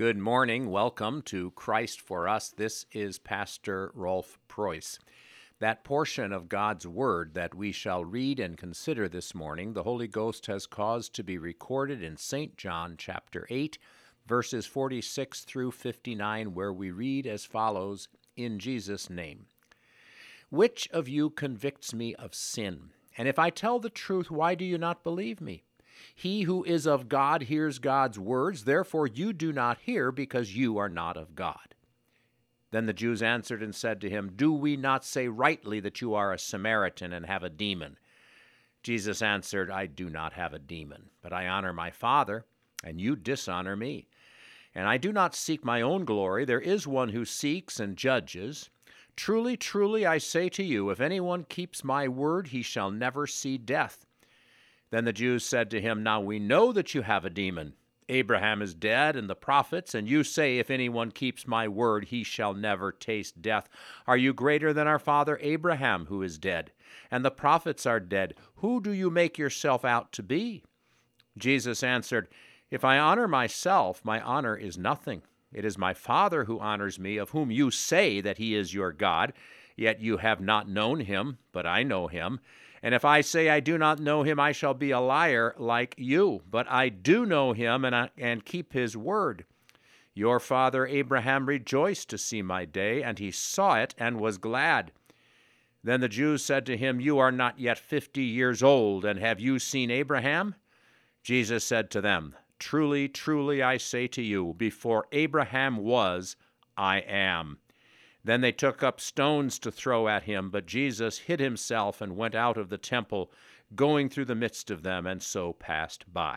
Good morning. Welcome to Christ for Us. This is Pastor Rolf Preuss. That portion of God's Word that we shall read and consider this morning, the Holy Ghost has caused to be recorded in St. John chapter 8, verses 46 through 59, where we read as follows, in Jesus' name. Which of you convicts me of sin? And if I tell the truth, why do you not believe me? He who is of God hears God's words, therefore you do not hear, because you are not of God. Then the Jews answered and said to him, Do we not say rightly that you are a Samaritan and have a demon? Jesus answered, I do not have a demon, but I honor my Father, and you dishonor me. And I do not seek my own glory. There is one who seeks and judges. Truly, truly, I say to you, if anyone keeps my word, he shall never see death. Then the Jews said to him, Now we know that you have a demon. Abraham is dead, and the prophets, and you say, If anyone keeps my word, he shall never taste death. Are you greater than our father Abraham, who is dead? And the prophets are dead. Who do you make yourself out to be? Jesus answered, If I honor myself, my honor is nothing. It is my Father who honors me, of whom you say that he is your God. Yet you have not known him, but I know him. And if I say I do not know him, I shall be a liar like you. But I do know him and keep his word. Your father Abraham rejoiced to see my day, and he saw it and was glad. Then the Jews said to him, You are not yet 50 years old, and have you seen Abraham? Jesus said to them, Truly, truly, I say to you, before Abraham was, I am. Then they took up stones to throw at him, but Jesus hid himself and went out of the temple, going through the midst of them, and so passed by.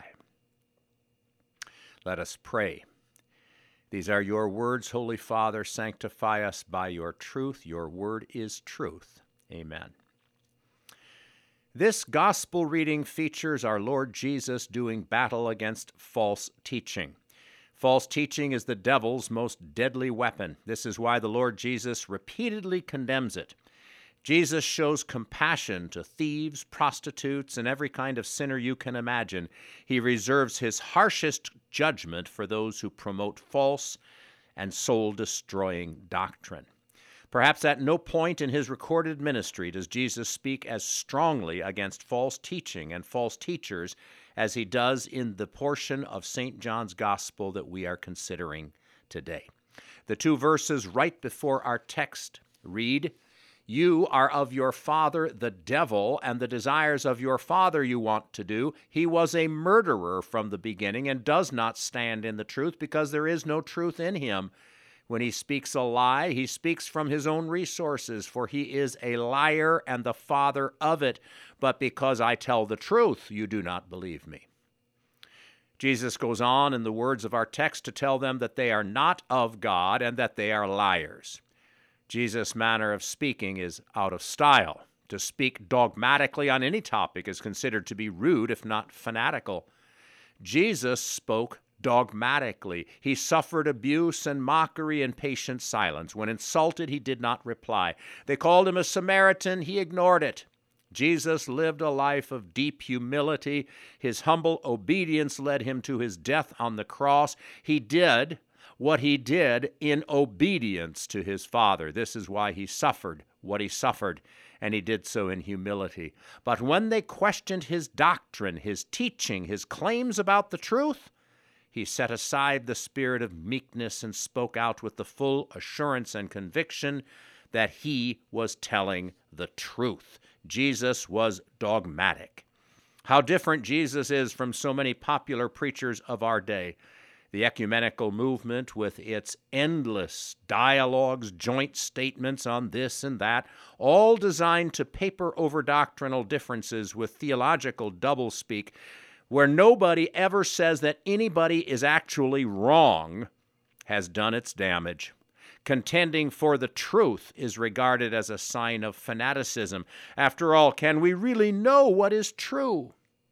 Let us pray. These are your words, Holy Father. Sanctify us by your truth. Your word is truth. Amen. This gospel reading features our Lord Jesus doing battle against false teaching. False teaching is the devil's most deadly weapon. This is why the Lord Jesus repeatedly condemns it. Jesus shows compassion to thieves, prostitutes, and every kind of sinner you can imagine. He reserves his harshest judgment for those who promote false and soul-destroying doctrine. Perhaps at no point in his recorded ministry does Jesus speak as strongly against false teaching and false teachers as he does in the portion of St. John's Gospel that we are considering today. The two verses right before our text read, You are of your father the devil, and the desires of your father you want to do. He was a murderer from the beginning and does not stand in the truth, because there is no truth in him. When he speaks a lie, he speaks from his own resources, for he is a liar and the father of it. But because I tell the truth, you do not believe me. Jesus goes on in the words of our text to tell them that they are not of God and that they are liars. Jesus' manner of speaking is out of style. To speak dogmatically on any topic is considered to be rude, if not fanatical. Jesus spoke dogmatically. He suffered abuse and mockery in patient silence. When insulted, he did not reply. They called him a Samaritan. He ignored it. Jesus lived a life of deep humility. His humble obedience led him to his death on the cross. He did what he did in obedience to his Father. This is why he suffered what he suffered, and he did so in humility. But when they questioned his doctrine, his teaching, his claims about the truth, he set aside the spirit of meekness and spoke out with the full assurance and conviction that he was telling the truth. Jesus was dogmatic. How different Jesus is from so many popular preachers of our day. The ecumenical movement, with its endless dialogues, joint statements on this and that, all designed to paper over doctrinal differences with theological doublespeak, where nobody ever says that anybody is actually wrong, has done its damage. Contending for the truth is regarded as a sign of fanaticism. After all, can we really know what is true?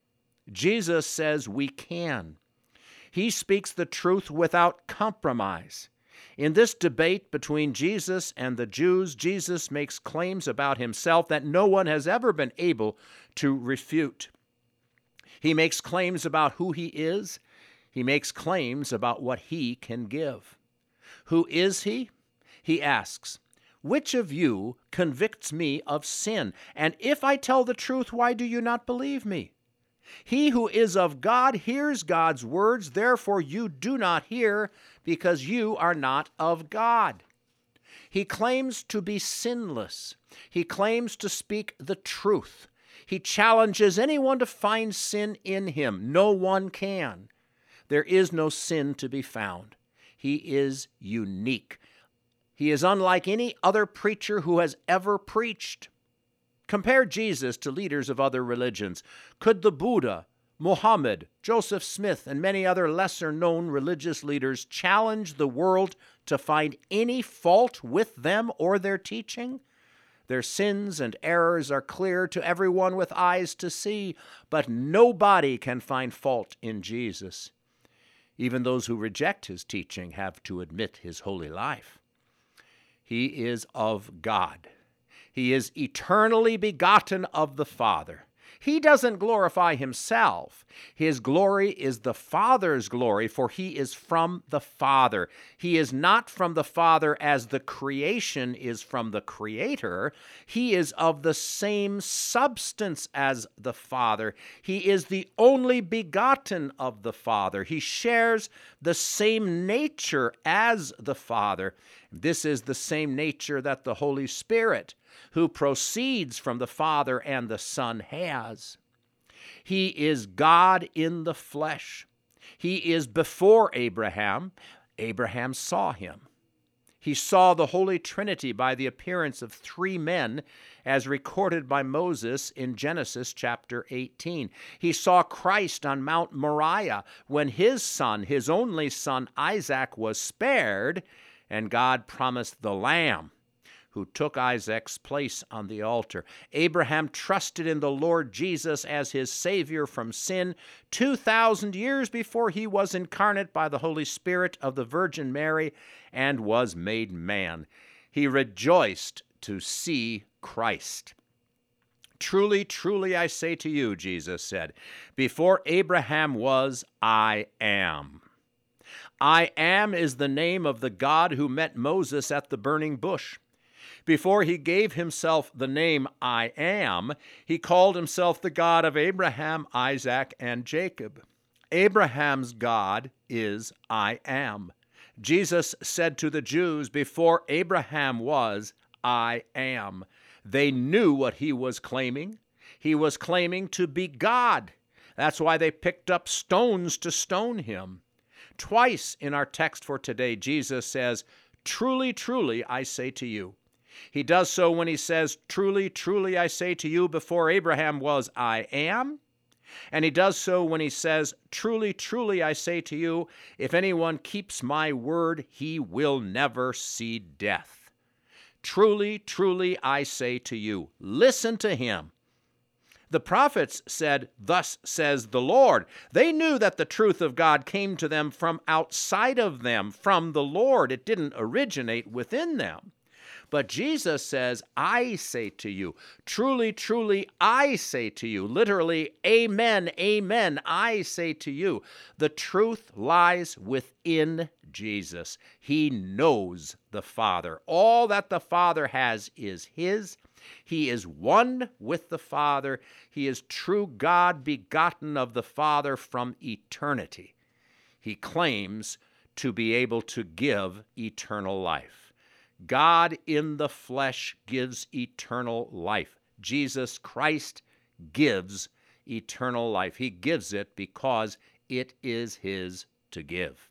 Jesus says we can. He speaks the truth without compromise. In this debate between Jesus and the Jews, Jesus makes claims about himself that no one has ever been able to refute. He makes claims about who he is. He makes claims about what he can give. Who is he? He asks, "Which of you convicts me of sin? And if I tell the truth, why do you not believe me? He who is of God hears God's words, therefore you do not hear, because you are not of God." He claims to be sinless. He claims to speak the truth. He challenges anyone to find sin in him. No one can. There is no sin to be found. He is unique. He is unlike any other preacher who has ever preached. Compare Jesus to leaders of other religions. Could the Buddha, Muhammad, Joseph Smith, and many other lesser-known religious leaders challenge the world to find any fault with them or their teaching? Their sins and errors are clear to everyone with eyes to see, but nobody can find fault in Jesus. Even those who reject his teaching have to admit his holy life. He is of God. He is eternally begotten of the Father. He doesn't glorify himself. His glory is the Father's glory, for he is from the Father. He is not from the Father as the creation is from the Creator. He is of the same substance as the Father. He is the only begotten of the Father. He shares the same nature as the Father. This is the same nature that the Holy Spirit, who proceeds from the Father and the Son, has. He is God in the flesh. He is before Abraham. Abraham saw him. He saw the Holy Trinity by the appearance of three men, as recorded by Moses in Genesis chapter 18. He saw Christ on Mount Moriah when his son, his only son Isaac, was spared, and God promised the Lamb who took Isaac's place on the altar. Abraham trusted in the Lord Jesus as his Savior from sin 2,000 years before he was incarnate by the Holy Spirit of the Virgin Mary and was made man. He rejoiced to see Christ. "Truly, truly, I say to you," Jesus said, "before Abraham was, I am." I am is the name of the God who met Moses at the burning bush. Before he gave himself the name I am, he called himself the God of Abraham, Isaac, and Jacob. Abraham's God is I am. Jesus said to the Jews, "Before Abraham was, I am." They knew what he was claiming. He was claiming to be God. That's why they picked up stones to stone him. Twice in our text for today, Jesus says, "Truly, truly, I say to you." He does so when he says, "Truly, truly, I say to you, before Abraham was, I am." And he does so when he says, "Truly, truly, I say to you, if anyone keeps my word, he will never see death." Truly, truly, I say to you, listen to him. The prophets said, "Thus says the Lord." They knew that the truth of God came to them from outside of them, from the Lord. It didn't originate within them. But Jesus says, "I say to you." Truly, truly, I say to you. Literally, amen, amen, I say to you. The truth lies within Jesus. He knows the Father. All that the Father has is his. He is one with the Father. He is true God, begotten of the Father from eternity. He claims to be able to give eternal life. God in the flesh gives eternal life. Jesus Christ gives eternal life. He gives it because it is his to give.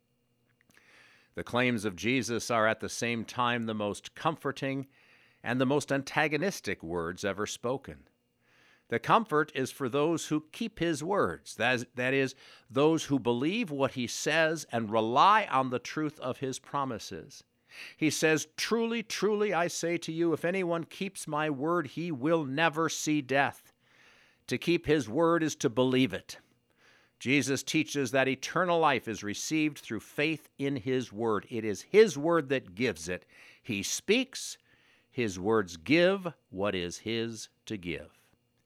The claims of Jesus are at the same time the most comforting and the most antagonistic words ever spoken. The comfort is for those who keep his words, that is, those who believe what he says and rely on the truth of his promises. He says, "Truly, truly, I say to you, if anyone keeps my word, he will never see death." To keep his word is to believe it. Jesus teaches that eternal life is received through faith in his word. It is his word that gives it. He speaks, his words give what is his to give.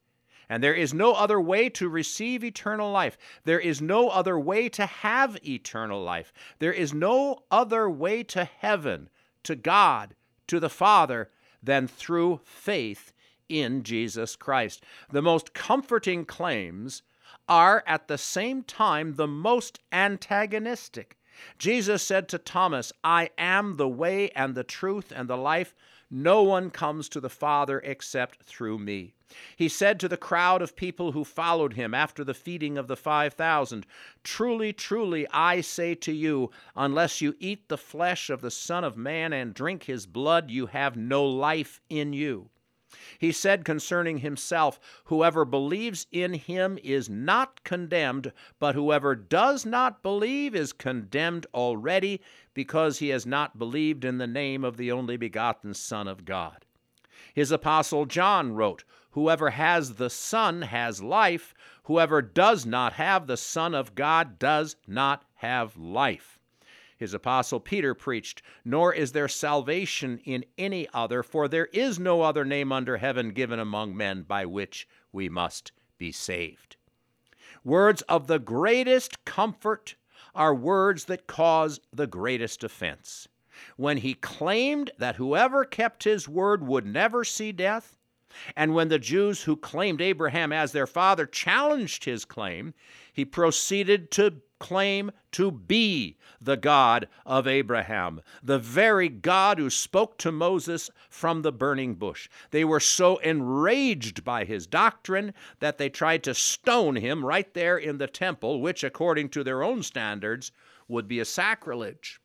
And there is no other way to receive eternal life. There is no other way to have eternal life. There is no other way to heaven, to God, to the Father, than through faith in Jesus Christ. The most comforting claims are at the same time the most antagonistic. Jesus said to Thomas, "I am the way and the truth and the life. No one comes to the Father except through me." He said to the crowd of people who followed him after the feeding of the 5,000, "Truly, truly, I say to you, unless you eat the flesh of the Son of Man and drink his blood, you have no life in you." He said concerning himself, "Whoever believes in him is not condemned, but whoever does not believe is condemned already, because he has not believed in the name of the only begotten Son of God." His apostle John wrote, "Whoever has the Son has life. Whoever does not have the Son of God does not have life." His apostle Peter preached, "Nor is there salvation in any other, for there is no other name under heaven given among men by which we must be saved." Words of the greatest comfort are words that cause the greatest offense. When he claimed that whoever kept his word would never see death, and when the Jews who claimed Abraham as their father challenged his claim, he proceeded to claim to be the God of Abraham, the very God who spoke to Moses from the burning bush. They were so enraged by his doctrine that they tried to stone him right there in the temple, which, according to their own standards, would be a sacrilege.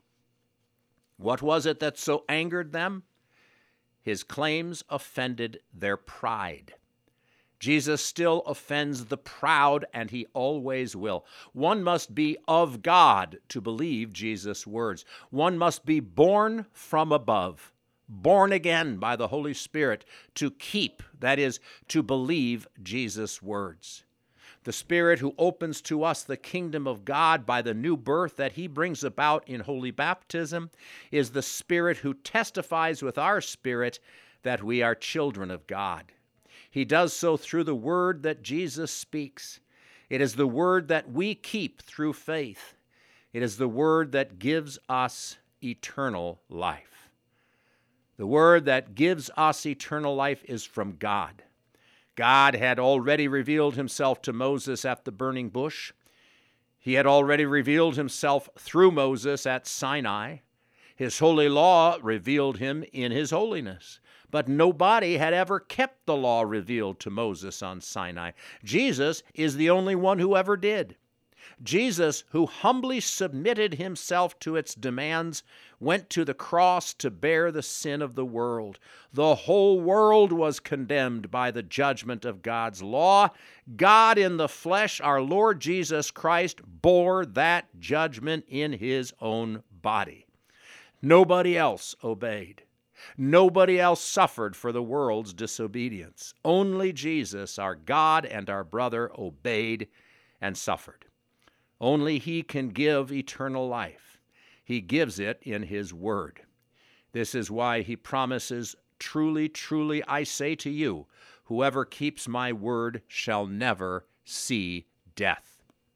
What was it that so angered them? His claims offended their pride. Jesus still offends the proud, and he always will. One must be of God to believe Jesus' words. One must be born from above, born again by the Holy Spirit to keep, that is, to believe Jesus' words. The Spirit who opens to us the kingdom of God by the new birth that he brings about in holy baptism is the Spirit who testifies with our spirit that we are children of God. He does so through the word that Jesus speaks. It is the word that we keep through faith. It is the word that gives us eternal life. The word that gives us eternal life is from God. God had already revealed himself to Moses at the burning bush. He had already revealed himself through Moses at Sinai. His holy law revealed him in his holiness. But nobody had ever kept the law revealed to Moses on Sinai. Jesus is the only one who ever did. Jesus, who humbly submitted himself to its demands, went to the cross to bear the sin of the world. The whole world was condemned by the judgment of God's law. God in the flesh, our Lord Jesus Christ, bore that judgment in his own body. Nobody else obeyed. Nobody else suffered for the world's disobedience. Only Jesus, our God and our brother, obeyed and suffered. Only he can give eternal life. He gives it in his word. This is why he promises, "Truly, truly, I say to you, whoever keeps my word shall never see death."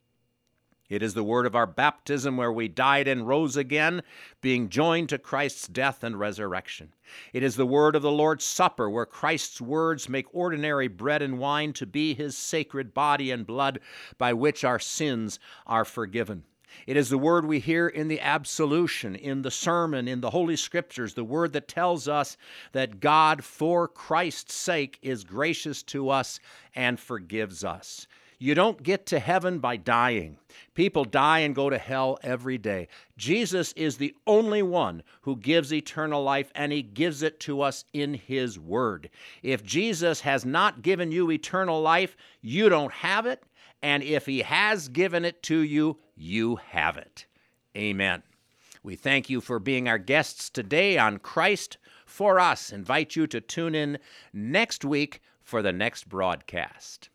It is the word of our baptism where we died and rose again, being joined to Christ's death and resurrection. It is the word of the Lord's Supper where Christ's words make ordinary bread and wine to be his sacred body and blood by which our sins are forgiven. It is the word we hear in the absolution, in the sermon, in the Holy Scriptures, the word that tells us that God, for Christ's sake, is gracious to us and forgives us. You don't get to heaven by dying. People die and go to hell every day. Jesus is the only one who gives eternal life, and he gives it to us in his word. If Jesus has not given you eternal life, you don't have it, and if he has given it to you, you have it. Amen. We thank you for being our guests today on Christ for Us. Invite you to tune in next week for the next broadcast.